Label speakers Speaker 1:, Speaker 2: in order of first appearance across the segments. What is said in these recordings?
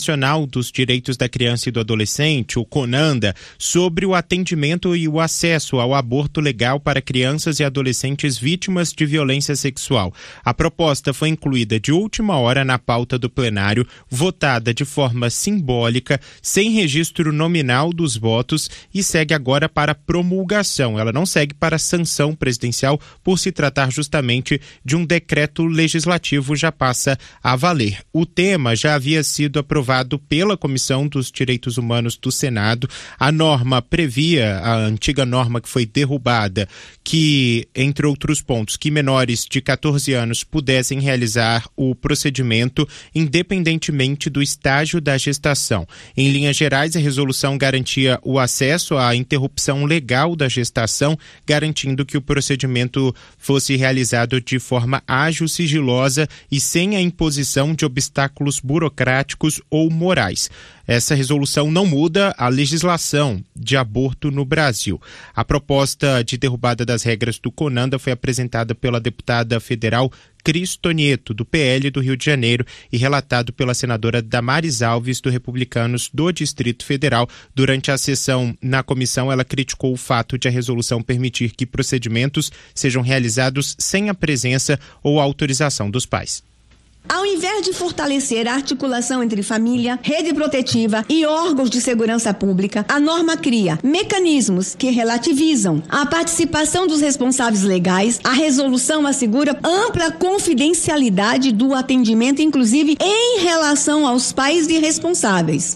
Speaker 1: Nacional dos Direitos da Criança e do Adolescente, o CONANDA, sobre o atendimento e o acesso ao aborto legal para crianças e adolescentes vítimas de violência sexual. A proposta foi incluída de última hora na pauta do plenário, votada de forma simbólica, sem registro nominal dos votos e segue agora para promulgação. Ela não segue para sanção presidencial por se tratar justamente de um decreto legislativo, já passa a valer. O tema já havia sido aprovado pela Comissão dos Direitos Humanos do Senado. A norma previa, a antiga norma que foi derrubada, que, entre outros pontos, que menores de 14 anos pudessem realizar o procedimento independentemente do estágio da gestação. Em linhas gerais, a resolução garantia o acesso à interrupção legal da gestação, garantindo que o procedimento fosse realizado de forma ágil, sigilosa e sem a imposição de obstáculos burocráticos ou morais. Essa resolução não muda a legislação de aborto no Brasil. A proposta de derrubada das regras do CONANDA foi apresentada pela deputada federal Cris Tonieto, do PL do Rio de Janeiro, e relatado pela senadora Damares Alves, do Republicanos do Distrito Federal. Durante a sessão na comissão, ela criticou o fato de a resolução permitir que procedimentos sejam realizados sem a presença ou autorização dos pais.
Speaker 2: Ao invés de fortalecer a articulação entre família, rede protetiva e órgãos de segurança pública, a norma cria mecanismos que relativizam a participação dos responsáveis legais. A resolução assegura ampla confidencialidade do atendimento, inclusive em relação aos pais e responsáveis.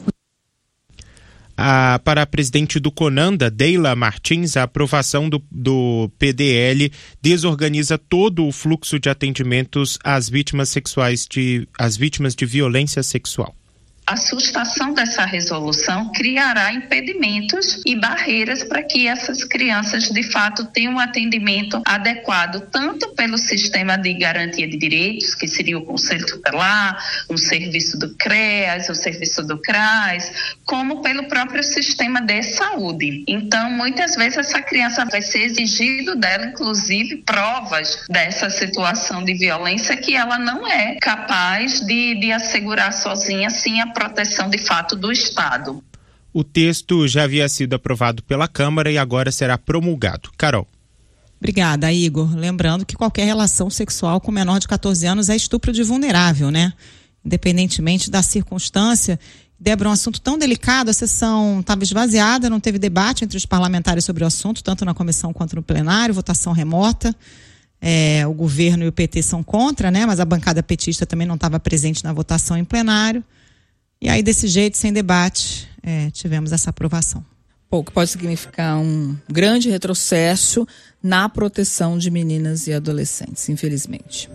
Speaker 1: Para a presidente do CONANDA, Deila Martins, a aprovação do PDL desorganiza todo o fluxo de atendimentos às vítimas de violência sexual.
Speaker 3: A sustação dessa resolução criará impedimentos e barreiras para que essas crianças, de fato, tenham um atendimento adequado, tanto pelo sistema de garantia de direitos, que seria o Conselho Tutelar, o serviço do CREAS, o serviço do CRAS, como pelo próprio sistema de saúde. Então, muitas vezes, essa criança vai ser exigido dela, inclusive, provas dessa situação de violência que ela não é capaz de assegurar sozinha, sem a proteção de fato do Estado.
Speaker 1: O texto já havia sido aprovado pela Câmara e agora será promulgado. Carol.
Speaker 4: Obrigada, Igor. Lembrando que qualquer relação sexual com menor de 14 anos é estupro de vulnerável, né? Independentemente da circunstância. Débora, um assunto tão delicado, a sessão estava esvaziada, não teve debate entre os parlamentares sobre o assunto, tanto na comissão quanto no plenário, votação remota. O governo e o PT são contra, né? Mas a bancada petista também não estava presente na votação em plenário. E aí, desse jeito, sem debate, tivemos essa aprovação.
Speaker 5: O que pode significar um grande retrocesso na proteção de meninas e adolescentes, infelizmente.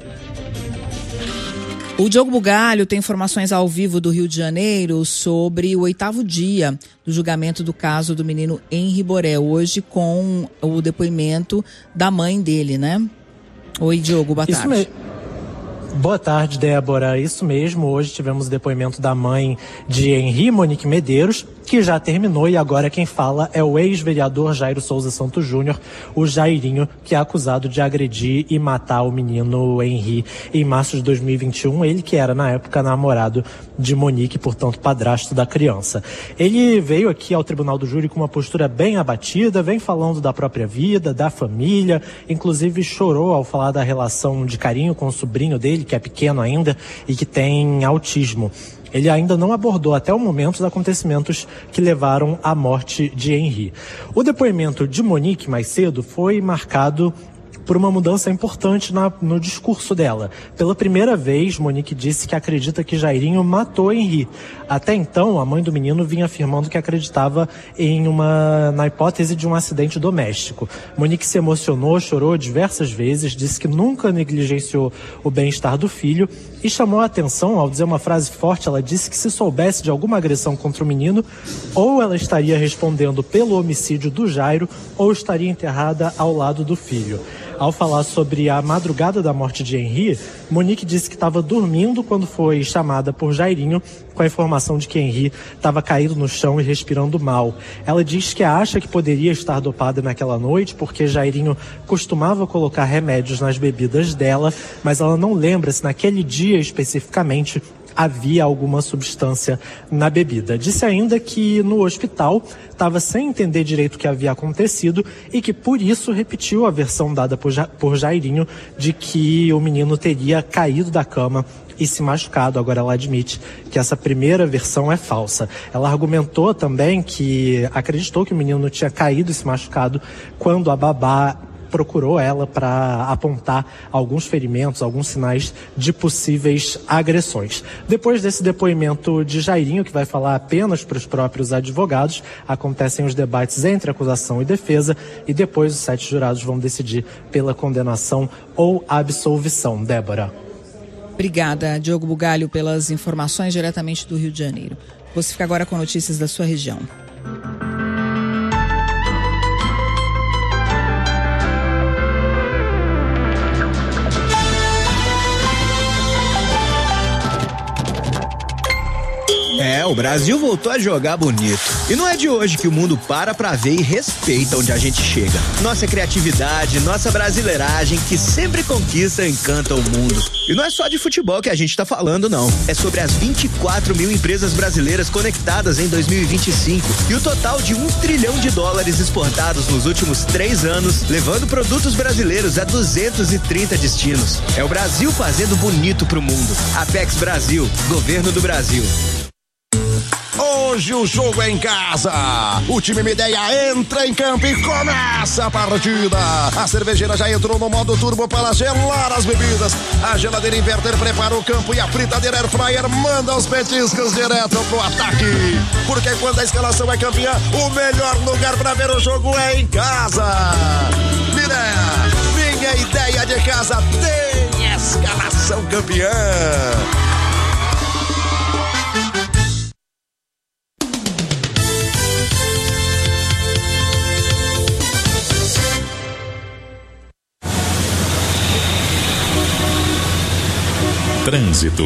Speaker 5: O Diogo Bugalho tem informações ao vivo do Rio de Janeiro sobre o 8º dia do julgamento do caso do menino Henri Borel, hoje com o depoimento da mãe dele, né? Oi, Diogo, boa tarde.
Speaker 6: Boa tarde, Débora. Isso mesmo, hoje tivemos o depoimento da mãe de Henri, Monique Medeiros, que já terminou, e agora quem fala é o ex-vereador Jairo Souza Santos Júnior, o Jairinho, que é acusado de agredir e matar o menino Henri em março de 2021, ele que era na época namorado de Monique, portanto padrasto da criança. Ele veio aqui ao Tribunal do Júri com uma postura bem abatida, vem falando da própria vida, da família, inclusive chorou ao falar da relação de carinho com o sobrinho dele, que é pequeno ainda e que tem autismo. Ele ainda não abordou até o momento os acontecimentos que levaram à morte de Henri. O depoimento de Monique mais cedo foi marcado por uma mudança importante no discurso dela. Pela primeira vez, Monique disse que acredita que Jairinho matou Henri. Até então, a mãe do menino vinha afirmando que acreditava na hipótese de um acidente doméstico. Monique se emocionou, chorou diversas vezes, disse que nunca negligenciou o bem-estar do filho e chamou a atenção ao dizer uma frase forte. Ela disse que se soubesse de alguma agressão contra o menino, ou ela estaria respondendo pelo homicídio do Jairo, ou estaria enterrada ao lado do filho. Ao falar sobre a madrugada da morte de Henri, Monique disse que estava dormindo quando foi chamada por Jairinho com a informação de que Henri estava caído no chão e respirando mal. Ela diz que acha que poderia estar dopada naquela noite porque Jairinho costumava colocar remédios nas bebidas dela, mas ela não lembra se naquele dia especificamente havia alguma substância na bebida. Disse ainda que no hospital estava sem entender direito o que havia acontecido e que por isso repetiu a versão dada por Jairinho de que o menino teria caído da cama e se machucado. Agora ela admite que essa primeira versão é falsa. Ela argumentou também que acreditou que o menino tinha caído e se machucado quando a babá procurou ela para apontar alguns ferimentos, alguns sinais de possíveis agressões. Depois desse depoimento de Jairinho, que vai falar apenas para os próprios advogados, acontecem os debates entre acusação e defesa e depois os 7 jurados vão decidir pela condenação ou absolvição. Débora.
Speaker 5: Obrigada, Diogo Bugalho, pelas informações diretamente do Rio de Janeiro. Você fica agora com notícias da sua região.
Speaker 7: O Brasil voltou a jogar bonito. E não é de hoje que o mundo para pra ver e respeita onde a gente chega. Nossa criatividade, nossa brasileiragem, que sempre conquista e encanta o mundo. E não é só de futebol que a gente tá falando, não. É sobre as 24 mil empresas brasileiras conectadas em 2025 e o total de $1 trilhão exportados nos últimos 3 anos, levando produtos brasileiros a 230 destinos. É o Brasil fazendo bonito pro mundo. Apex Brasil, Governo do Brasil.
Speaker 8: Hoje o jogo é em casa. O time Mideia entra em campo e começa a partida. A cervejeira já entrou no modo turbo para gelar as bebidas. A geladeira inverter prepara o campo e a fritadeira air fryer manda os petiscos direto pro ataque. Porque quando a escalação é campeã, o melhor lugar para ver o jogo é em casa. Mideia, minha ideia de casa tem escalação campeã.
Speaker 9: Trânsito.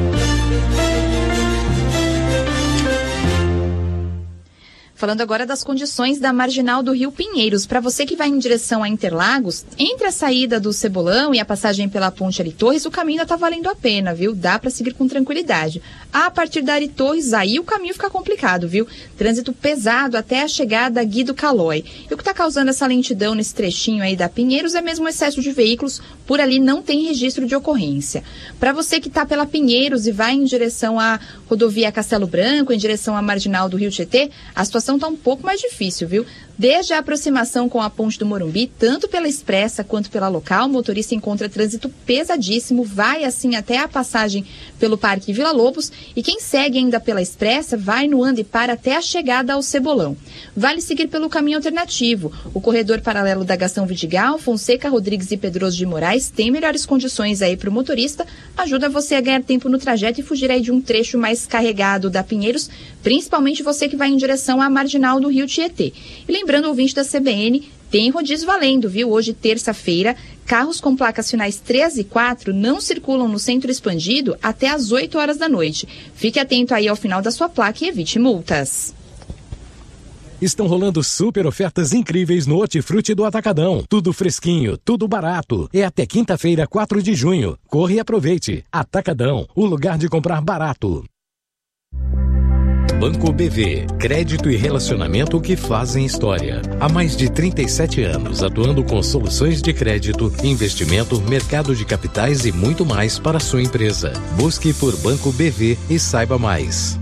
Speaker 10: Falando agora das condições da marginal do Rio Pinheiros. Para você que vai em direção a Interlagos, entre a saída do Cebolão e a passagem pela Ponte Ari Torres, o caminho ainda tá valendo a pena, viu? Dá para seguir com tranquilidade. A partir da Ari Torres, aí o caminho fica complicado, viu? Trânsito pesado até a chegada a Guido Calói. E o que tá causando essa lentidão nesse trechinho aí da Pinheiros é mesmo o excesso de veículos. Por ali não tem registro de ocorrência. Para você que tá pela Pinheiros e vai em direção à rodovia Castelo Branco, em direção à marginal do Rio Tietê, a situação tá um pouco mais difícil, viu? Desde a aproximação com a Ponte do Morumbi, tanto pela expressa quanto pela local, o motorista encontra trânsito pesadíssimo, vai assim até a passagem pelo Parque Vila Lobos e quem segue ainda pela expressa vai no anda e para até a chegada ao Cebolão. Vale seguir pelo caminho alternativo. O corredor paralelo da Gastão Vidigal, Fonseca, Rodrigues e Pedroso de Moraes tem melhores condições aí para o motorista, ajuda você a ganhar tempo no trajeto e fugir aí de um trecho mais carregado da Pinheiros, principalmente você que vai em direção à marginal do Rio Tietê. E lembrando, ouvinte da CBN, tem rodízio valendo, viu? Hoje, terça-feira, carros com placas finais 3 e 4 não circulam no centro expandido até às 8 horas da noite. Fique atento aí ao final da sua placa e evite multas.
Speaker 9: Estão rolando super ofertas incríveis no Hortifruti do Atacadão. Tudo fresquinho, tudo barato. É até quinta-feira, 4 de junho. Corre e aproveite. Atacadão, o lugar de comprar barato. Banco BV, crédito e relacionamento que fazem história. Há mais de 37 anos, atuando com soluções de crédito, investimento, mercado de capitais e muito mais para a sua empresa. Busque por Banco BV e saiba mais.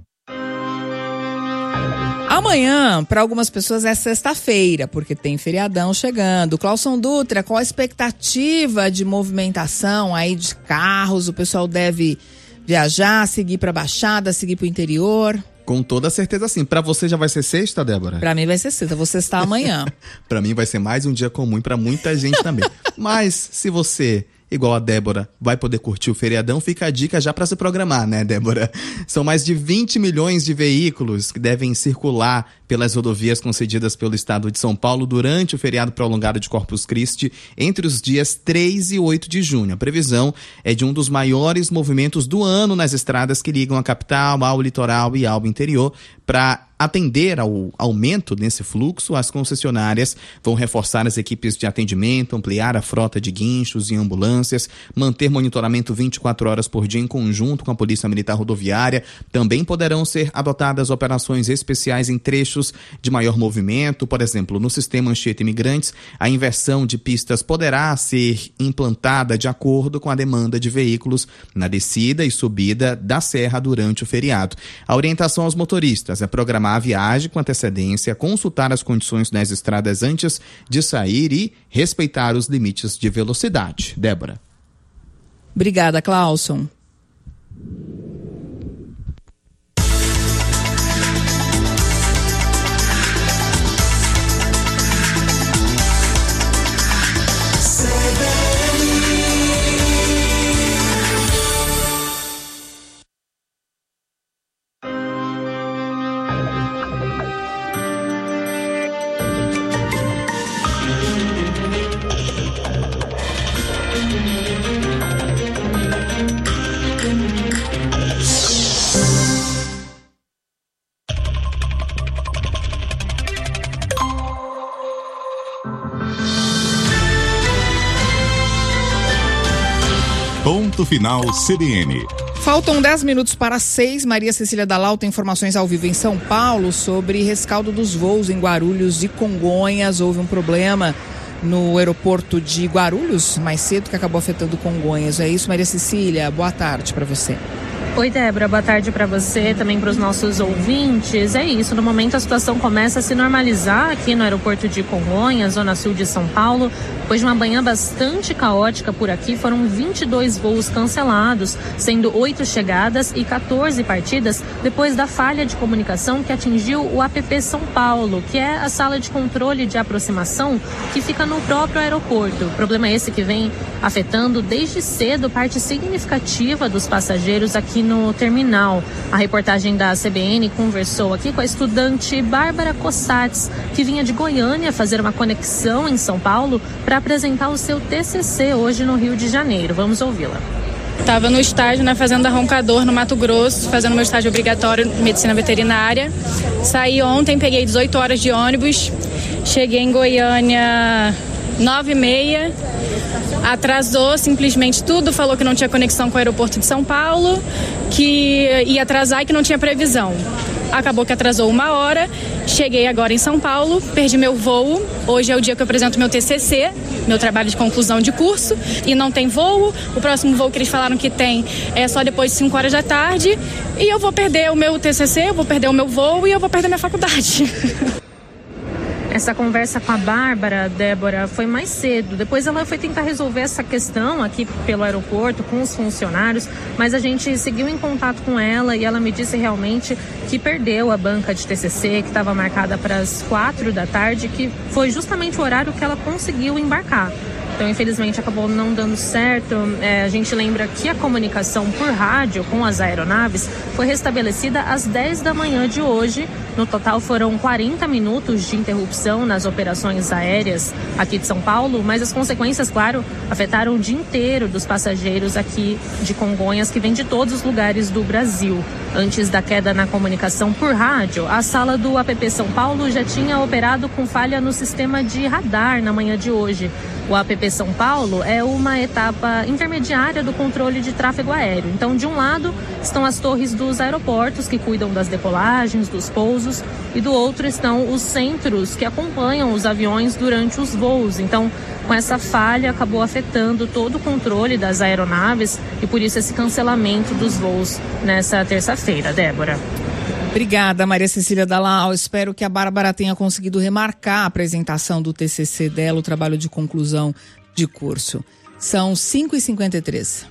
Speaker 5: Amanhã, para algumas pessoas, é sexta-feira, porque tem feriadão chegando. Clauson Dutra, qual a expectativa de movimentação aí de carros? O pessoal deve viajar, seguir para a Baixada, seguir para o interior?
Speaker 11: Com toda certeza sim. Pra você já vai ser sexta, Débora?
Speaker 5: Pra mim vai ser sexta, vou sextar amanhã.
Speaker 11: Pra mim vai ser mais um dia comum e pra muita gente também. Mas se você, igual a Débora, vai poder curtir o feriadão, fica a dica já pra se programar, né, Débora? São mais de 20 milhões de veículos que devem circular pelas rodovias concedidas pelo estado de São Paulo durante o feriado prolongado de Corpus Christi entre os dias 3 e 8 de junho. A previsão é de um dos maiores movimentos do ano nas estradas que ligam a capital ao litoral e ao interior. Para atender ao aumento nesse fluxo, as concessionárias vão reforçar as equipes de atendimento, ampliar a frota de guinchos e ambulâncias, manter monitoramento 24 horas por dia em conjunto com a Polícia Militar Rodoviária. Também poderão ser adotadas operações especiais em trechos de maior movimento. Por exemplo, no sistema Anchieta Imigrantes, a inversão de pistas poderá ser implantada de acordo com a demanda de veículos na descida e subida da serra durante o feriado. A orientação aos motoristas é programar a viagem com antecedência, consultar as condições nas estradas antes de sair e respeitar os limites de velocidade. Débora.
Speaker 5: Obrigada, Clauson.
Speaker 12: Ponto final CBN.
Speaker 5: Faltam 10 minutos para 6. Maria Cecília Dalal tem informações ao vivo em São Paulo sobre rescaldo dos voos em Guarulhos e Congonhas. Houve um problema no aeroporto de Guarulhos mais cedo que acabou afetando Congonhas. É isso, Maria Cecília? Boa tarde para você.
Speaker 13: Oi, Débora, boa tarde para você, também para os nossos ouvintes. É isso, no momento a situação começa a se normalizar aqui no aeroporto de Congonhas, zona sul de São Paulo. Depois de uma manhã bastante caótica por aqui, foram 22 voos cancelados, sendo 8 chegadas e 14 partidas depois da falha de comunicação que atingiu o APP São Paulo, que é a sala de controle de aproximação que fica no próprio aeroporto. O problema é esse que vem afetando desde cedo parte significativa dos passageiros aqui no terminal. A reportagem da CBN conversou aqui com a estudante Bárbara Cossatz, que vinha de Goiânia fazer uma conexão em São Paulo para apresentar o seu TCC hoje no Rio de Janeiro. Vamos ouvi-la.
Speaker 14: Estava no estágio na Fazenda Roncador, no Mato Grosso, fazendo meu estágio obrigatório em medicina veterinária. Saí ontem, peguei 18 horas de ônibus, cheguei em Goiânia 9h30, atrasou simplesmente tudo, falou que não tinha conexão com o aeroporto de São Paulo, que ia atrasar e que não tinha previsão. Acabou que atrasou 1 hora, cheguei agora em São Paulo, perdi meu voo. Hoje é o dia que eu apresento meu TCC, meu trabalho de conclusão de curso, e não tem voo. O próximo voo que eles falaram que tem é só depois de 5 horas da tarde, e eu vou perder o meu TCC, eu vou perder o meu voo e eu vou perder minha faculdade.
Speaker 13: Essa conversa com a Bárbara, Débora, foi mais cedo. Depois ela foi tentar resolver essa questão aqui pelo aeroporto com os funcionários, mas a gente seguiu em contato com ela e ela me disse realmente que perdeu a banca de TCC, que estava marcada para as 4 da tarde, que foi justamente o horário que ela conseguiu embarcar. Então, infelizmente, acabou não dando certo. A gente lembra que a comunicação por rádio com as aeronaves foi restabelecida às 10 da manhã de hoje. No total, foram 40 minutos de interrupção nas operações aéreas aqui de São Paulo, mas as consequências, claro, afetaram o dia inteiro dos passageiros aqui de Congonhas, que vêm de todos os lugares do Brasil. Antes da queda na comunicação por rádio, a sala do APP São Paulo já tinha operado com falha no sistema de radar na manhã de hoje. O APP São Paulo é uma etapa intermediária do controle de tráfego aéreo. Então, de um lado, estão as torres dos aeroportos, que cuidam das decolagens, dos pousos, e do outro estão os centros que acompanham os aviões durante os voos. Então, com essa falha, acabou afetando todo o controle das aeronaves e, por isso, esse cancelamento dos voos nessa terça-feira. Débora.
Speaker 5: Obrigada, Maria Cecília Dalal. Espero que a Bárbara tenha conseguido remarcar a apresentação do TCC dela, o trabalho de conclusão de curso. São 5h53.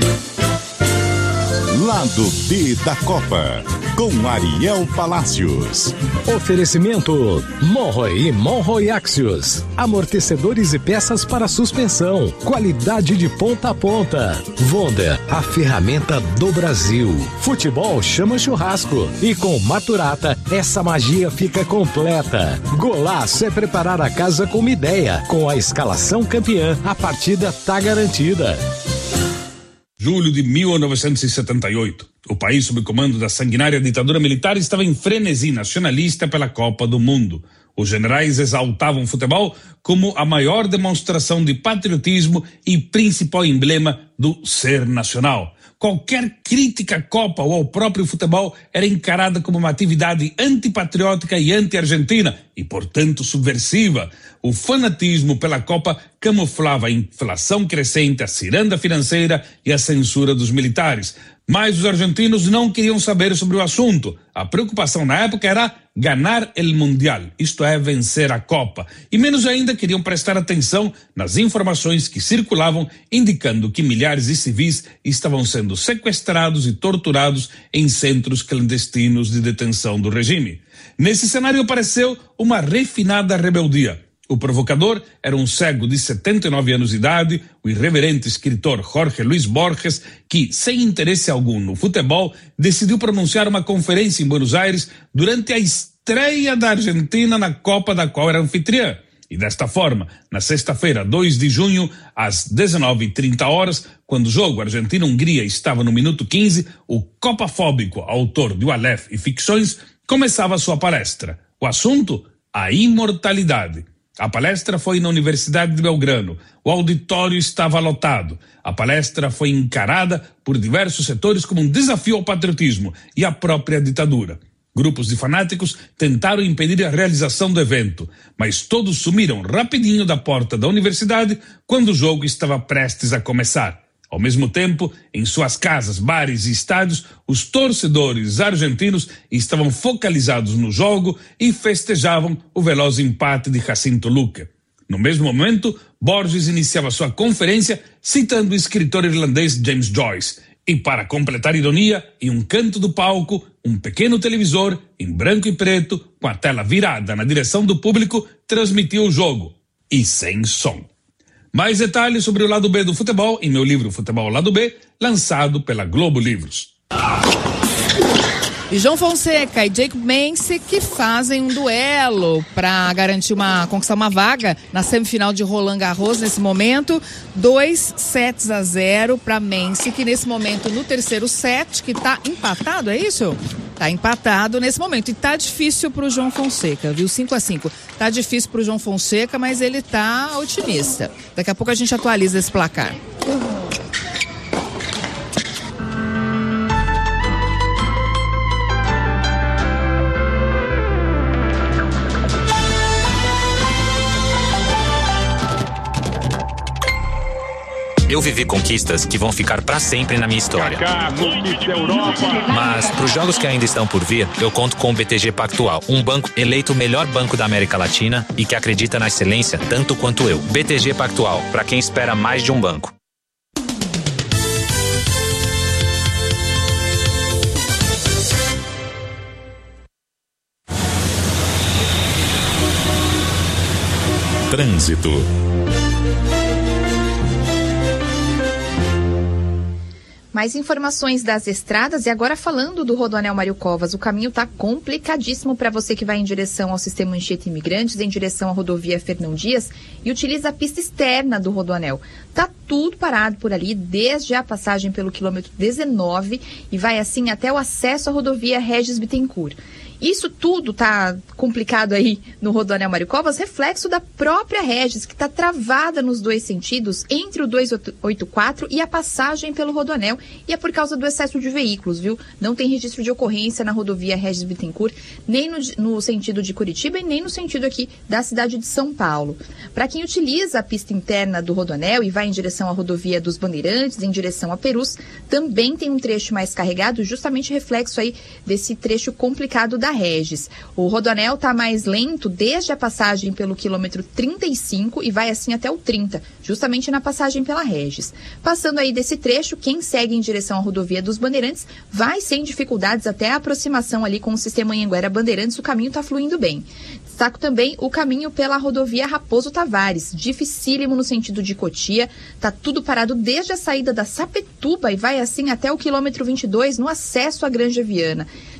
Speaker 12: Lado B da Copa, com Ariel Palácios.
Speaker 9: Oferecimento Monroe e Monroe Axios. Amortecedores e peças para suspensão. Qualidade de ponta a ponta. Wonder, a ferramenta do Brasil. Futebol chama churrasco. E com Maturata, essa magia fica completa. Golaço é preparar a casa com uma ideia. Com a escalação campeã, a partida tá garantida.
Speaker 15: Julho de 1978. O país, sob o comando da sanguinária ditadura militar, estava em frenesi nacionalista pela Copa do Mundo. Os generais exaltavam o futebol como a maior demonstração de patriotismo e principal emblema do ser nacional. Qualquer crítica à Copa ou ao próprio futebol era encarada como uma atividade antipatriótica e anti-argentina e, portanto, subversiva. O fanatismo pela Copa camuflava a inflação crescente, a ciranda financeira e a censura dos militares. Mas os argentinos não queriam saber sobre o assunto. A preocupação na época era ganhar el Mundial, isto é, vencer a Copa. E menos ainda queriam prestar atenção nas informações que circulavam indicando que milhares de civis estavam sendo sequestrados e torturados em centros clandestinos de detenção do regime. Nesse cenário apareceu uma refinada rebeldia. O provocador era um cego de 79 anos de idade, o irreverente escritor Jorge Luis Borges, que, sem interesse algum no futebol, decidiu pronunciar uma conferência em Buenos Aires durante a estreia da Argentina na Copa da qual era anfitriã. E desta forma, na sexta-feira, 2 de junho, às 19h30, quando o jogo Argentina-Hungria estava no minuto 15, o copafóbico autor de O Aleph e Ficções começava sua palestra. O assunto? A imortalidade. A palestra foi na Universidade de Belgrano. O auditório estava lotado. A palestra foi encarada por diversos setores como um desafio ao patriotismo e à própria ditadura. Grupos de fanáticos tentaram impedir a realização do evento, mas todos sumiram rapidinho da porta da universidade quando o jogo estava prestes a começar. Ao mesmo tempo, em suas casas, bares e estádios, os torcedores argentinos estavam focalizados no jogo e festejavam o veloz empate de Jacinto Luque. No mesmo momento, Borges iniciava sua conferência citando o escritor irlandês James Joyce. E para completar a ironia, em um canto do palco, um pequeno televisor, em branco e preto, com a tela virada na direção do público, transmitia o jogo. E sem som. Mais detalhes sobre o lado B do futebol em meu livro Futebol Lado B, lançado pela Globo Livros.
Speaker 5: E João Fonseca e Jacob Mensah que fazem um duelo para conquistar uma vaga na semifinal de Roland Garros nesse momento. 2-0 para Mensah, que nesse momento no terceiro set, que tá empatado, é isso? Tá empatado nesse momento e tá difícil pro João Fonseca, viu? 5-5. Tá difícil pro João Fonseca, mas ele tá otimista. Daqui a pouco a gente atualiza esse placar.
Speaker 16: Eu vivi conquistas que vão ficar pra sempre na minha história. Mas pros jogos que ainda estão por vir, eu conto com o BTG Pactual, um banco eleito o melhor banco da América Latina e que acredita na excelência tanto quanto eu. BTG Pactual, pra quem espera mais de um banco.
Speaker 12: Trânsito.
Speaker 10: Mais informações das estradas e agora falando do Rodoanel Mário Covas, o caminho está complicadíssimo para você que vai em direção ao Sistema Anchieta Imigrantes, em direção à rodovia Fernão Dias e utiliza a pista externa do Rodoanel. Tá tudo parado por ali, desde a passagem pelo quilômetro 19 e vai assim até o acesso à rodovia Regis Bittencourt. Isso tudo tá complicado aí no Rodoanel Mário Covas, reflexo da própria Regis, que está travada nos dois sentidos, entre o 284 e a passagem pelo Rodoanel, e é por causa do excesso de veículos, viu? Não tem registro de ocorrência na rodovia Regis Bittencourt, nem no sentido de Curitiba e nem no sentido aqui da cidade de São Paulo. Para quem utiliza a pista interna do Rodoanel e vai em direção à rodovia dos Bandeirantes, em direção a Perus, também tem um trecho mais carregado, justamente reflexo aí desse trecho complicado da Regis. O Rodoanel está mais lento desde a passagem pelo quilômetro 35 e vai assim até o 30, justamente na passagem pela Regis. Passando aí desse trecho, quem segue em direção à rodovia dos Bandeirantes vai sem dificuldades até a aproximação ali com o sistema Anhanguera Bandeirantes, o caminho está fluindo bem. Destaco também o caminho pela rodovia Raposo Tavares, dificílimo no sentido de Cotia, tá tudo parado desde a saída da Sapituba e vai assim até o quilômetro 22 no acesso à Granja Viana.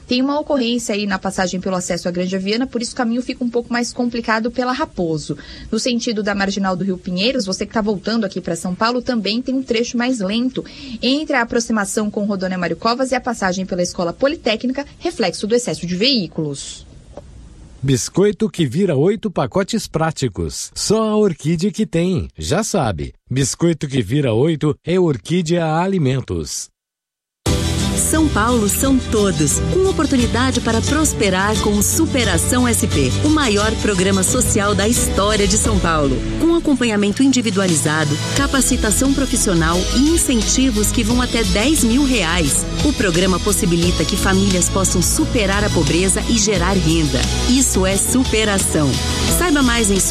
Speaker 10: Tem uma ocorrência aí na passagem pelo acesso à Grande Viana, por isso o caminho fica um pouco mais complicado pela Raposo. No sentido da Marginal do Rio Pinheiros, você que está voltando aqui para São Paulo, também tem um trecho mais lento entre a aproximação com Rodônia Mário Covas e a passagem pela Escola Politécnica, reflexo do excesso de veículos.
Speaker 9: Biscoito que vira 8 pacotes práticos. Só a Orquídea que tem. Já sabe, biscoito que vira 8 é Orquídea Alimentos.
Speaker 17: São Paulo são todos, com oportunidade para prosperar com o Superação SP, o maior programa social da história de São Paulo. Com acompanhamento individualizado, capacitação profissional e incentivos que vão até R$10 mil. O programa possibilita que famílias possam superar a pobreza e gerar renda. Isso é superação. Saiba mais em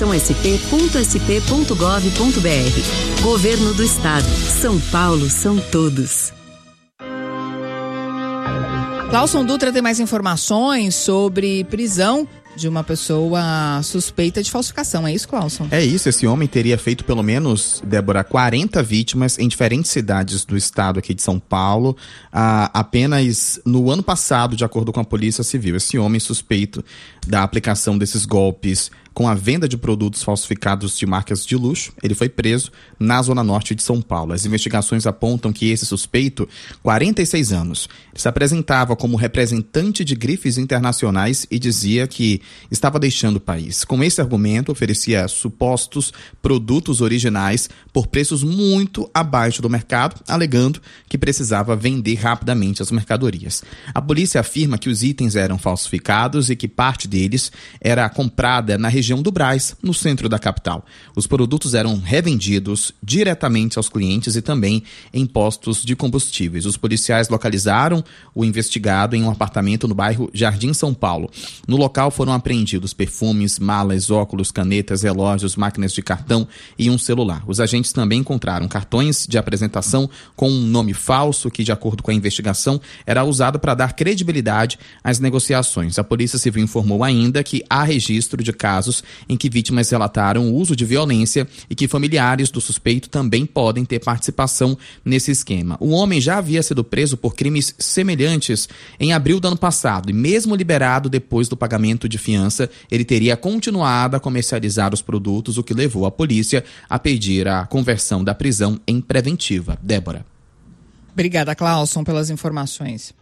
Speaker 17: superaçãosp.sp.gov.br. Governo do Estado. São Paulo são todos.
Speaker 5: Clauson Dutra tem mais informações sobre prisão de uma pessoa suspeita de falsificação. É isso, Clauson?
Speaker 11: É isso, esse homem teria feito pelo menos, Débora, 40 vítimas em diferentes cidades do estado aqui de São Paulo, apenas no ano passado, de acordo com a Polícia Civil. Esse homem suspeito da aplicação desses golpes com a venda de produtos falsificados de marcas de luxo, ele foi preso na Zona Norte de São Paulo. As investigações apontam que esse suspeito, 46 anos, se apresentava como representante de grifes internacionais e dizia que estava deixando o país. Com esse argumento, oferecia supostos produtos originais por preços muito abaixo do mercado, alegando que precisava vender rapidamente as mercadorias. A polícia afirma que os itens eram falsificados e que parte deles era comprada na região do Brás, no centro da capital. Os produtos eram revendidos diretamente aos clientes e também em postos de combustíveis. Os policiais localizaram o investigado em um apartamento no bairro Jardim São Paulo. No local foram apreendidos perfumes, malas, óculos, canetas, relógios, máquinas de cartão e um celular. Os agentes também encontraram cartões de apresentação com um nome falso que, de acordo com a investigação, era usado para dar credibilidade às negociações. A Polícia Civil informou ainda que há registro de casos em que vítimas relataram o uso de violência e que familiares do suspeito também podem ter participação nesse esquema. O homem já havia sido preso por crimes semelhantes em abril do ano passado e, mesmo liberado depois do pagamento de fiança, ele teria continuado a comercializar os produtos, o que levou a polícia a pedir a conversão da prisão em preventiva. Débora.
Speaker 5: Obrigada, Clauson, pelas informações.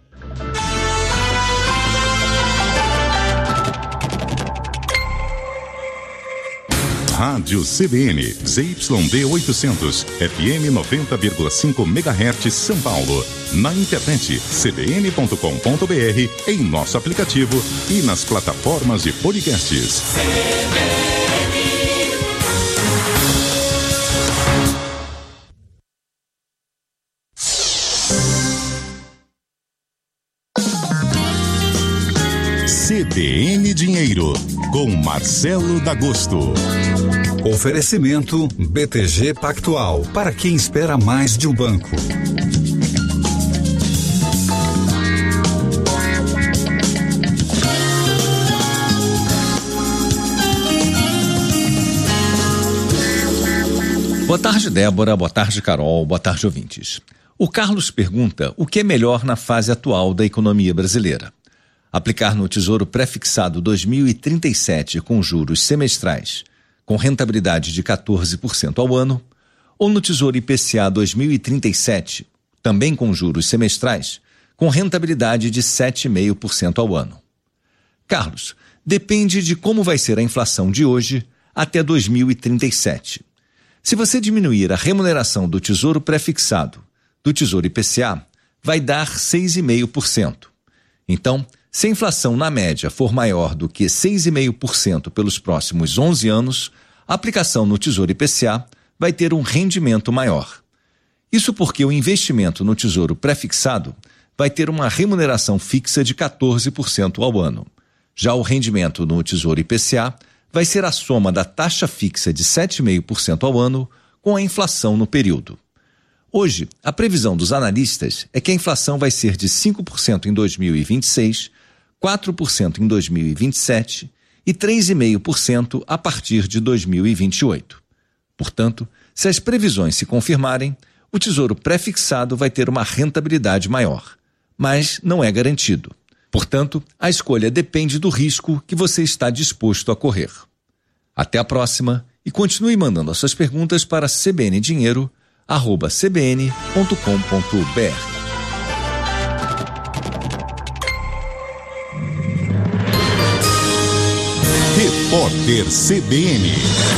Speaker 12: Rádio CBN, ZYD 800, FM 90,5 MHz São Paulo. Na internet, cbn.com.br, em nosso aplicativo e nas plataformas de podcasts. CBN Dinheiro, com Marcelo D'Agosto.
Speaker 18: Oferecimento BTG Pactual, para quem espera mais de um banco.
Speaker 19: Boa tarde, Débora. Boa tarde, Carol. Boa tarde, ouvintes. O Carlos pergunta o que é melhor na fase atual da economia brasileira. Aplicar no Tesouro Prefixado 2037 com juros semestrais, com rentabilidade de 14% ao ano, ou no Tesouro IPCA 2037, também com juros semestrais, com rentabilidade de 7,5% ao ano. Carlos, depende de como vai ser a inflação de hoje até 2037. Se você diminuir a remuneração do Tesouro Prefixado do Tesouro IPCA, vai dar 6,5%. Então, se a inflação na média for maior do que 6,5% pelos próximos 11 anos, a aplicação no Tesouro IPCA vai ter um rendimento maior. Isso porque o investimento no Tesouro Prefixado vai ter uma remuneração fixa de 14% ao ano. Já o rendimento no Tesouro IPCA vai ser a soma da taxa fixa de 7,5% ao ano com a inflação no período. Hoje, a previsão dos analistas é que a inflação vai ser de 5% em 2026, 4% em 2027 e 3,5% a partir de 2028. Portanto, se as previsões se confirmarem, o Tesouro Prefixado vai ter uma rentabilidade maior, mas não é garantido. Portanto, a escolha depende do risco que você está disposto a correr. Até a próxima e continue mandando as suas perguntas para cbndinheiro@cbn.com.br.
Speaker 12: Repórter CBN.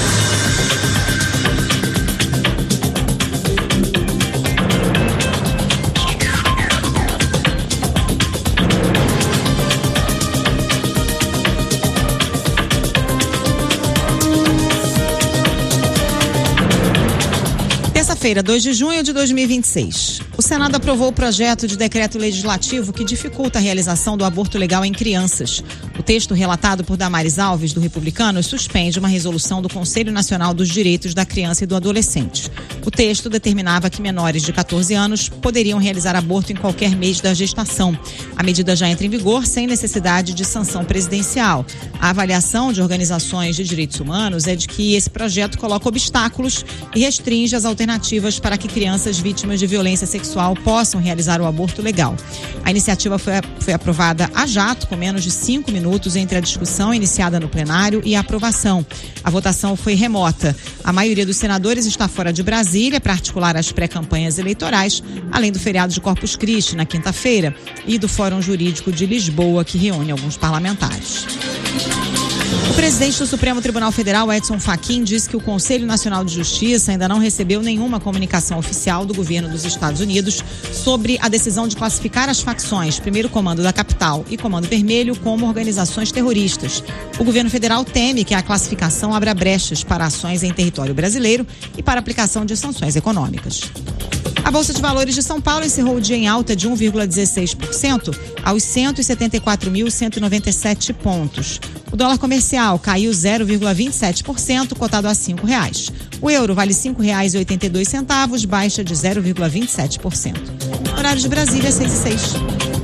Speaker 4: Terça-feira, 2 de junho de 2026. O Senado aprovou o projeto de decreto legislativo que dificulta a realização do aborto legal em crianças. O texto relatado por Damares Alves, do Republicanos, suspende uma resolução do Conselho Nacional dos Direitos da Criança e do Adolescente. O texto determinava que menores de 14 anos poderiam realizar aborto em qualquer mês da gestação. A medida já entra em vigor sem necessidade de sanção presidencial. A avaliação de organizações de direitos humanos é de que esse projeto coloca obstáculos e restringe as alternativas para que crianças vítimas de violência sexual possam realizar o aborto legal. A iniciativa foi aprovada a jato, com menos de 5 minutos entre a discussão iniciada no plenário e a aprovação. A votação foi remota. A maioria dos senadores está fora de Brasília para articular as pré-campanhas eleitorais, além do feriado de Corpus Christi, na quinta-feira, e do Fórum Jurídico de Lisboa, que reúne alguns parlamentares. O presidente do Supremo Tribunal Federal, Edson Fachin, disse que o Conselho Nacional de Justiça ainda não recebeu nenhuma comunicação oficial do governo dos Estados Unidos sobre a decisão de classificar as facções, Primeiro Comando da Capital e Comando Vermelho, como organizações terroristas. O governo federal teme que a classificação abra brechas para ações em território brasileiro e para aplicação de sanções econômicas. A Bolsa de Valores de São Paulo encerrou o dia em alta de 1,16% aos 174.197 pontos. O dólar comercial caiu 0,27%, cotado a R$5. O euro vale R$5,82, baixa de 0,27%. Horário de Brasília, 6h06.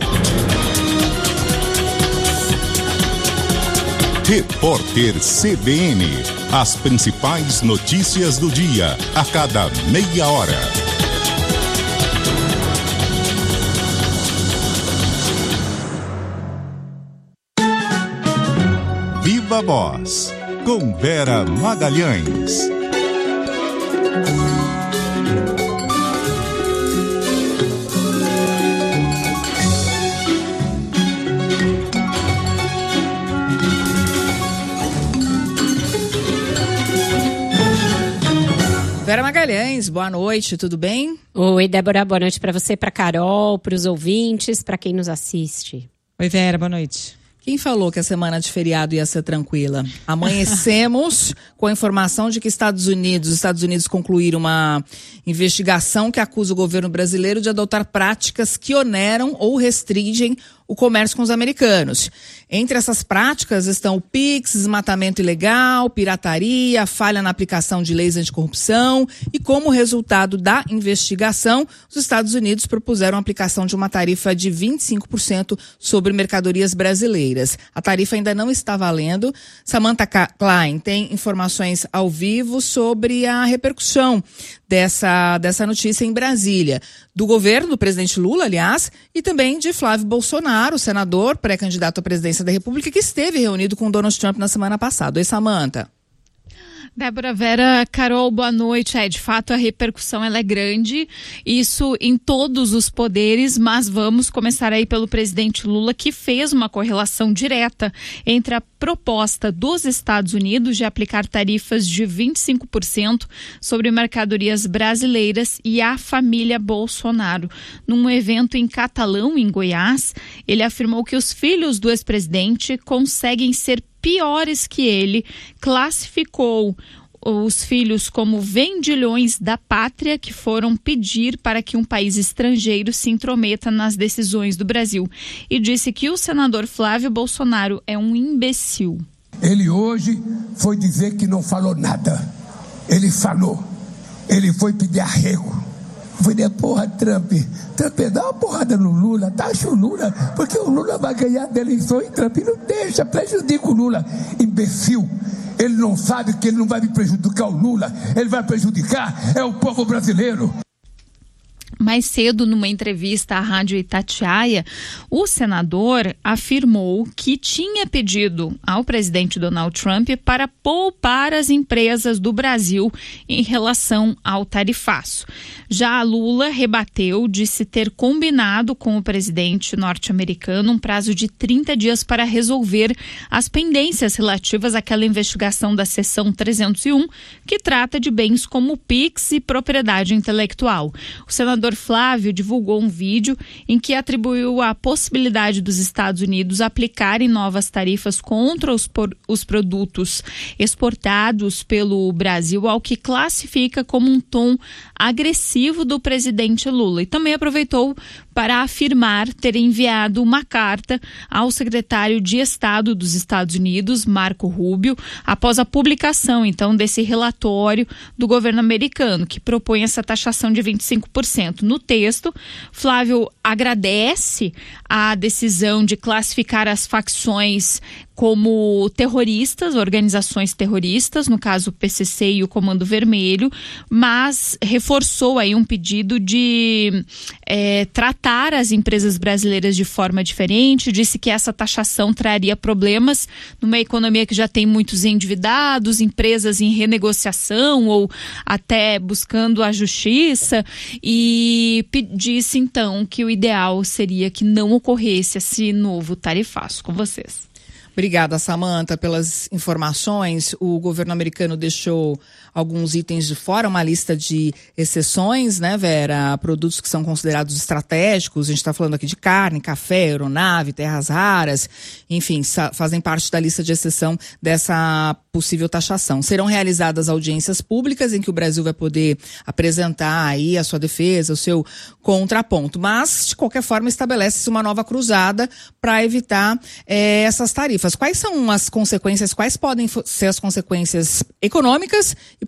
Speaker 12: Repórter CBN. As principais notícias do dia, a cada meia hora. Viva Voz, com Vera Magalhães.
Speaker 5: Vera Magalhães, boa noite, tudo bem?
Speaker 20: Oi, Débora, boa noite para você, para Carol, para os ouvintes, para quem nos assiste.
Speaker 4: Oi, Vera, boa noite.
Speaker 5: Quem falou que a semana de feriado ia ser tranquila? Amanhecemos com a informação de que os Estados Unidos concluíram uma investigação que acusa o governo brasileiro de adotar práticas que oneram ou restringem o comércio com os americanos. Entre essas práticas estão o PIX, desmatamento ilegal, pirataria, falha na aplicação de leis anticorrupção e, como resultado da investigação, os Estados Unidos propuseram a aplicação de uma tarifa de 25% sobre mercadorias brasileiras. A tarifa ainda não está valendo. Samantha Klein tem informações ao vivo sobre a repercussão dessa notícia em Brasília, do governo do presidente Lula, aliás, e também de Flávio Bolsonaro, senador, pré-candidato à presidência da República, que esteve reunido com Donald Trump na semana passada. Oi, Samantha.
Speaker 21: Débora, Vera, Carol, boa noite. De fato, a repercussão ela é grande, isso em todos os poderes, mas vamos começar aí pelo presidente Lula, que fez uma correlação direta entre a proposta dos Estados Unidos de aplicar tarifas de 25% sobre mercadorias brasileiras e a família Bolsonaro. Num evento em Catalão, em Goiás, ele afirmou que os filhos do ex-presidente conseguem ser piores que ele, classificou os filhos como vendilhões da pátria que foram pedir para que um país estrangeiro se intrometa nas decisões do Brasil e disse que o senador Flávio Bolsonaro é um imbecil.
Speaker 22: Ele hoje foi dizer que não falou nada. Ele falou. Ele foi pedir arrego. Foi de porra, Trump, dá uma porrada no Lula, taxa o Lula, porque o Lula vai ganhar da eleição e Trump não deixa, prejudica o Lula. Imbecil, ele não sabe que ele não vai prejudicar o Lula, ele vai prejudicar o povo brasileiro.
Speaker 21: Mais cedo, numa entrevista à Rádio Itatiaia, o senador afirmou que tinha pedido ao presidente Donald Trump para poupar as empresas do Brasil em relação ao tarifaço. Já Lula rebateu, disse ter combinado com o presidente norte-americano um prazo de 30 dias para resolver as pendências relativas àquela investigação da seção 301, que trata de bens como Pix e propriedade intelectual. O senador Flávio divulgou um vídeo em que atribuiu a possibilidade dos Estados Unidos aplicarem novas tarifas contra os produtos exportados pelo Brasil, ao que classifica como um tom agressivo do presidente Lula. E também aproveitou para afirmar ter enviado uma carta ao secretário de Estado dos Estados Unidos, Marco Rubio, após a publicação, então, desse relatório do governo americano, que propõe essa taxação de 25%. No texto, Flávio agradece a decisão de classificar as facções como terroristas, organizações terroristas, no caso o PCC e o Comando Vermelho, mas reforçou aí um pedido de tratar as empresas brasileiras de forma diferente, disse que essa taxação traria problemas numa economia que já tem muitos endividados, empresas em renegociação ou até buscando a justiça, e disse então que o ideal seria que não ocorresse esse novo tarifaço. Com vocês.
Speaker 5: Obrigada, Samantha, pelas informações. O governo americano deixou alguns itens de fora, uma lista de exceções, né, Vera? Produtos que são considerados estratégicos. A gente está falando aqui de carne, café, aeronave, terras raras, enfim, fazem parte da lista de exceção dessa possível taxação. Serão realizadas audiências públicas em que o Brasil vai poder apresentar aí a sua defesa, o seu contraponto. Mas, de qualquer forma, estabelece-se uma nova cruzada para evitar essas tarifas. Quais são as consequências, quais podem ser as consequências econômicas e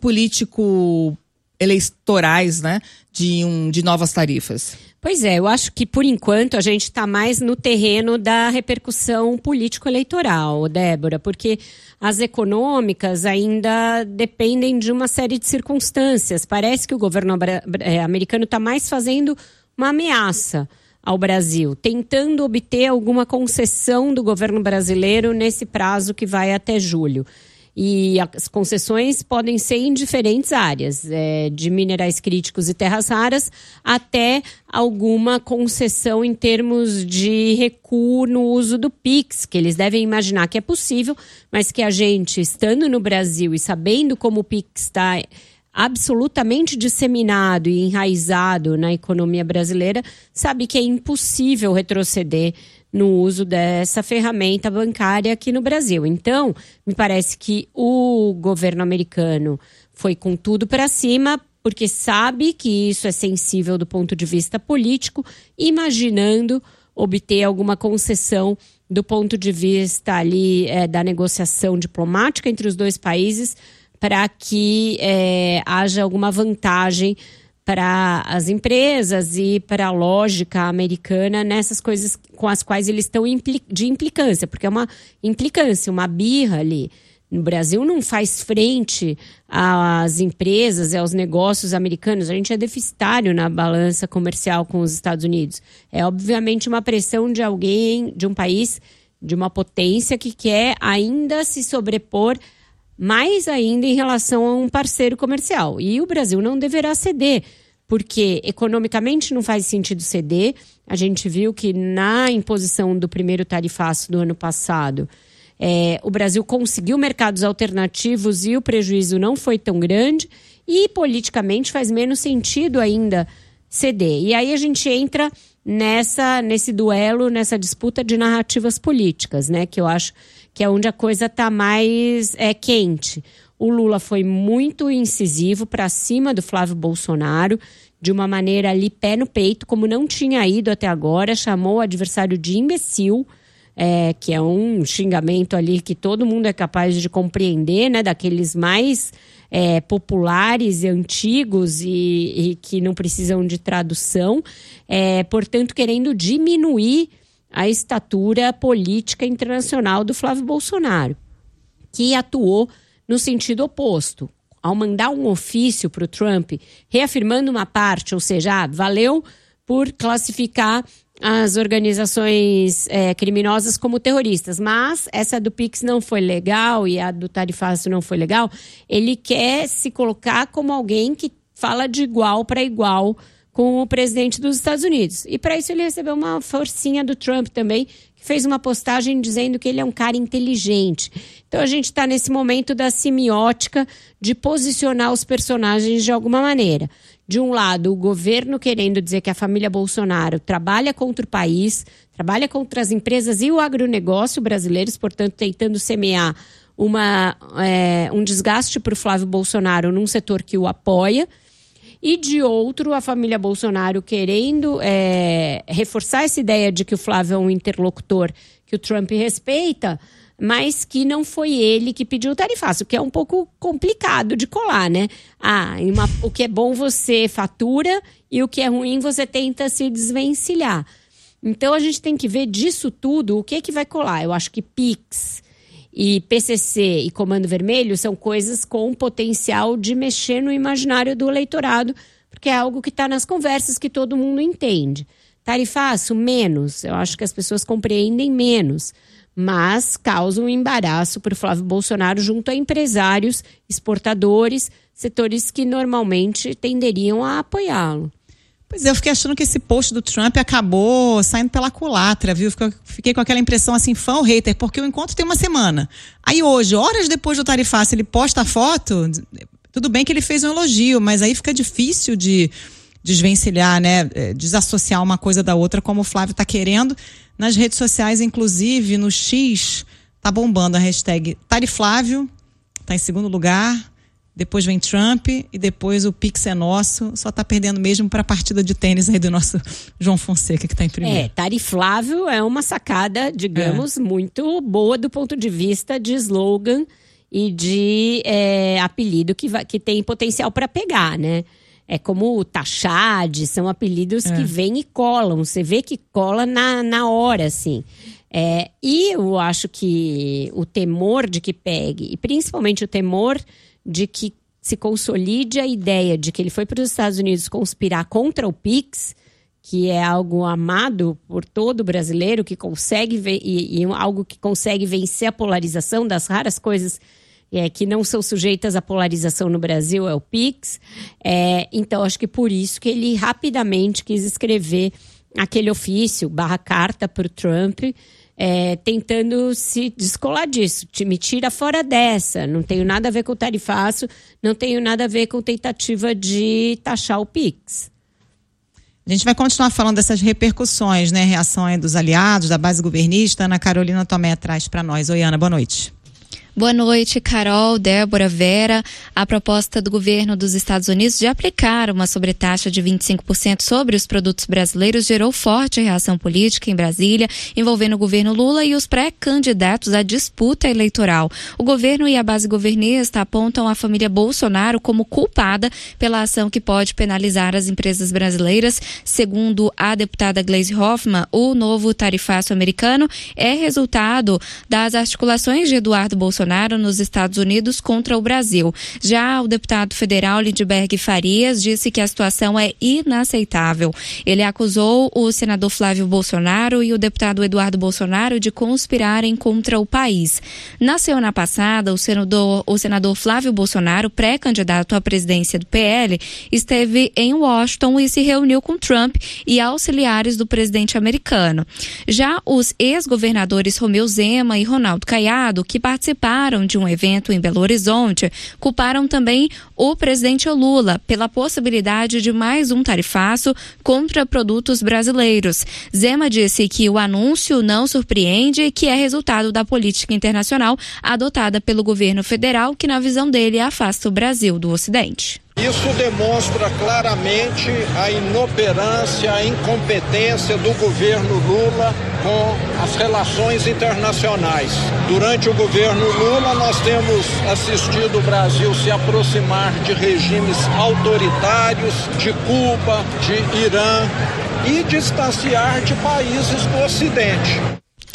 Speaker 5: político-eleitorais, né, de novas tarifas?
Speaker 20: Pois é, eu acho que por enquanto a gente está mais no terreno da repercussão político-eleitoral, Débora, porque as econômicas ainda dependem de uma série de circunstâncias. Parece que o governo americano está mais fazendo uma ameaça ao Brasil, tentando obter alguma concessão do governo brasileiro nesse prazo que vai até julho. E as concessões podem ser em diferentes áreas, de minerais críticos e terras raras, até alguma concessão em termos de recuo no uso do Pix, que eles devem imaginar que é possível, mas que a gente, estando no Brasil e sabendo como o Pix está absolutamente disseminado e enraizado na economia brasileira, sabe que é impossível retroceder no uso dessa ferramenta bancária aqui no Brasil. Então, me parece que o governo americano foi com tudo para cima, porque sabe que isso é sensível do ponto de vista político, imaginando obter alguma concessão do ponto de vista ali da negociação diplomática entre os dois países, para que haja alguma vantagem para as empresas e para a lógica americana nessas coisas com as quais eles estão de implicância, porque é uma implicância, uma birra ali. No Brasil não faz frente às empresas e aos negócios americanos. A gente é deficitário na balança comercial com os Estados Unidos. É obviamente uma pressão de alguém, de um país, de uma potência que quer ainda se sobrepor mais ainda em relação a um parceiro comercial. E o Brasil não deverá ceder, porque economicamente não faz sentido ceder. A gente viu que na imposição do primeiro tarifaço do ano passado, o Brasil conseguiu mercados alternativos e o prejuízo não foi tão grande, e politicamente faz menos sentido ainda ceder. E aí a gente entra nesse duelo, nessa disputa de narrativas políticas, né, que eu acho que é onde a coisa está mais quente. O Lula foi muito incisivo para cima do Flávio Bolsonaro, de uma maneira ali pé no peito, como não tinha ido até agora, chamou o adversário de imbecil, que é um xingamento ali que todo mundo é capaz de compreender, né, daqueles mais populares e antigos e que não precisam de tradução, portanto querendo diminuir a estatura política internacional do Flávio Bolsonaro, que atuou no sentido oposto, ao mandar um ofício para o Trump, reafirmando uma parte, ou seja, valeu por classificar as organizações criminosas como terroristas, mas essa do Pix não foi legal e a do tarifaço não foi legal, ele quer se colocar como alguém que fala de igual para igual com o presidente dos Estados Unidos. E para isso ele recebeu uma forcinha do Trump também, que fez uma postagem dizendo que ele é um cara inteligente. Então a gente está nesse momento da semiótica de posicionar os personagens de alguma maneira. De um lado, o governo querendo dizer que a família Bolsonaro trabalha contra o país, trabalha contra as empresas e o agronegócio brasileiros, portanto, tentando semear um desgaste para o Flávio Bolsonaro num setor que o apoia. E de outro, a família Bolsonaro querendo reforçar essa ideia de que o Flávio é um interlocutor que o Trump respeita, mas que não foi ele que pediu o tarifaço, o que é um pouco complicado de colar, né? O que é bom você fatura e o que é ruim você tenta se desvencilhar. Então a gente tem que ver disso tudo o que vai colar. Eu acho que Pix e PCC e Comando Vermelho são coisas com potencial de mexer no imaginário do eleitorado, porque é algo que está nas conversas que todo mundo entende. Tarifaço, menos. Eu acho que as pessoas compreendem menos, mas causa um embaraço para o Flávio Bolsonaro junto a empresários, exportadores, setores que normalmente tenderiam a apoiá-lo.
Speaker 4: Pois é, eu fiquei achando que esse post do Trump acabou saindo pela culatra, viu? Fiquei com aquela impressão assim, fã ou hater, porque o encontro tem uma semana. Aí hoje, horas depois do tarifaço, ele posta a foto, tudo bem que ele fez um elogio, mas aí fica difícil de desvencilhar, né? Desassociar uma coisa da outra, como o Flávio está querendo. Nas redes sociais, inclusive, no X, tá bombando a hashtag Tariflávio, tá em segundo lugar, depois vem Trump e depois o Pix é nosso, só tá perdendo mesmo para a partida de tênis aí do nosso João Fonseca, que tá em primeiro.
Speaker 20: Tariflávio é uma sacada, digamos, muito boa do ponto de vista de slogan e de apelido que tem potencial para pegar, né? É como o Tachad, são apelidos que vêm e colam. Você vê que cola na hora, assim. E eu acho que o temor de que pegue, e principalmente o temor de que se consolide a ideia de que ele foi para os Estados Unidos conspirar contra o Pix, que é algo amado por todo brasileiro, que consegue algo que consegue vencer a polarização das raras coisas que não são sujeitas à polarização no Brasil, é o Pix. Então, acho que por isso que ele rapidamente quis escrever aquele ofício, /carta para o Trump, tentando se descolar disso. Me tira fora dessa, não tenho nada a ver com o tarifaço, não tenho nada a ver com tentativa de taxar o Pix.
Speaker 4: A gente vai continuar falando dessas repercussões, né? Reação aí dos aliados, da base governista. Ana Carolina Tomé traz para nós. Oi, Ana, boa noite.
Speaker 2: Boa noite, Carol, Débora, Vera. A proposta do governo dos Estados Unidos de aplicar uma sobretaxa de 25% sobre os produtos brasileiros gerou forte reação política em Brasília, envolvendo o governo Lula e os pré-candidatos à disputa eleitoral. O governo e a base governista apontam a família Bolsonaro como culpada pela ação que pode penalizar as empresas brasileiras. Segundo a deputada Gleisi Hoffmann, o novo tarifaço americano é resultado das articulações de Eduardo Bolsonaro nos Estados Unidos contra o Brasil. Já o deputado federal Lindbergh Farias disse que a situação é inaceitável. Ele acusou o senador Flávio Bolsonaro e o deputado Eduardo Bolsonaro de conspirarem contra o país. Na semana passada, o senador Flávio Bolsonaro, pré-candidato à presidência do PL, esteve em Washington e se reuniu com Trump e auxiliares do presidente americano. Já os ex-governadores Romeu Zema e Ronaldo Caiado, que participaram de um evento em Belo Horizonte, culparam também o presidente Lula pela possibilidade de mais um tarifaço contra produtos brasileiros. Zema disse que o anúncio não surpreende e que é resultado da política internacional adotada pelo governo federal, que, na visão dele, afasta o Brasil do Ocidente.
Speaker 3: Isso demonstra claramente a inoperância, a incompetência do governo Lula com as relações internacionais. Durante o governo Lula, nós temos assistido o Brasil se aproximar de regimes autoritários, de Cuba, de Irã, e distanciar de países do Ocidente.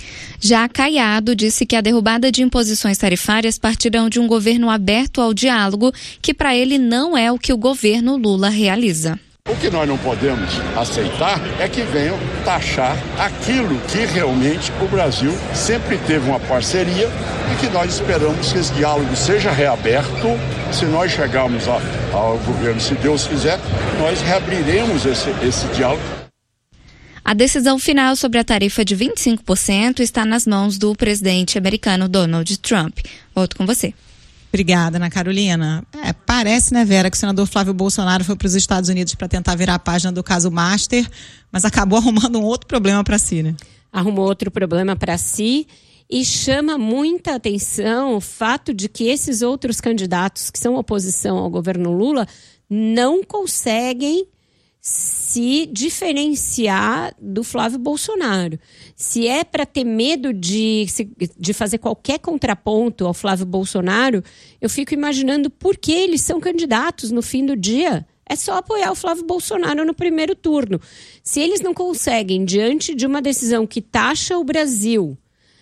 Speaker 2: Já Caiado disse que a derrubada de imposições tarifárias partirão de um governo aberto ao diálogo, que para ele não é o que o governo Lula realiza.
Speaker 1: O que nós não podemos aceitar é que venham taxar aquilo que realmente o Brasil sempre teve uma parceria e que nós esperamos que esse diálogo seja reaberto. Se nós chegarmos ao governo, se Deus quiser, nós reabriremos esse diálogo.
Speaker 2: A decisão final sobre a tarifa de 25% está nas mãos do presidente americano Donald Trump. Volto com você.
Speaker 4: Obrigada, Ana Carolina. Parece, né, Vera, que o senador Flávio Bolsonaro foi para os Estados Unidos para tentar virar a página do caso Master, mas acabou arrumando um outro problema para si, né?
Speaker 20: Arrumou outro problema para si e chama muita atenção o fato de que esses outros candidatos que são oposição ao governo Lula não conseguem se diferenciar do Flávio Bolsonaro. Se é para ter medo de fazer qualquer contraponto ao Flávio Bolsonaro, eu fico imaginando por que eles são candidatos no fim do dia. É só apoiar o Flávio Bolsonaro no primeiro turno. Se eles não conseguem, diante de uma decisão que taxa o Brasil,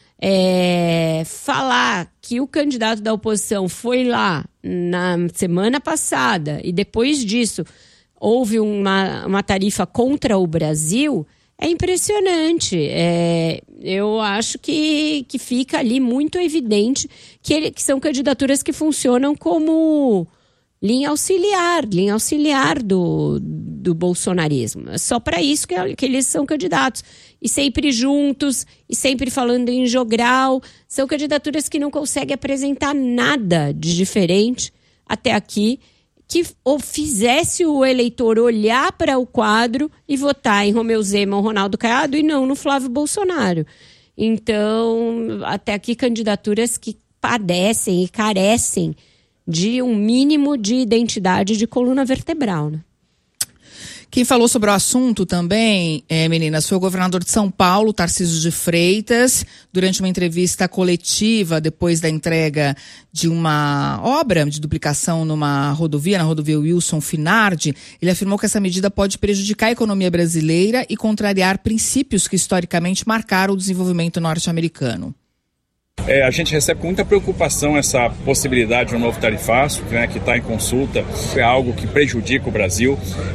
Speaker 20: falar que o candidato da oposição foi lá na semana passada e depois disso houve uma tarifa contra o Brasil, é impressionante. Eu acho que fica ali muito evidente que são candidaturas que funcionam como linha auxiliar do bolsonarismo. É só para isso que eles são candidatos. E sempre juntos, e sempre falando em jogral. São candidaturas que não conseguem apresentar nada de diferente até aqui, que fizesse o eleitor olhar para o quadro e votar em Romeu Zema ou Ronaldo Caiado e não no Flávio Bolsonaro. Então, até aqui, candidaturas que padecem e carecem de um mínimo de identidade de coluna vertebral, né?
Speaker 5: Quem falou sobre o assunto também, meninas, foi o governador de São Paulo, Tarcísio de Freitas, durante uma entrevista coletiva depois da entrega de uma obra de duplicação na rodovia Wilson Finardi. Ele afirmou que essa medida pode prejudicar a economia brasileira e contrariar princípios que historicamente marcaram o desenvolvimento norte-americano.
Speaker 6: A gente recebe com muita preocupação essa possibilidade de um novo tarifaço, né, que está em consulta. É algo que prejudica o Brasil.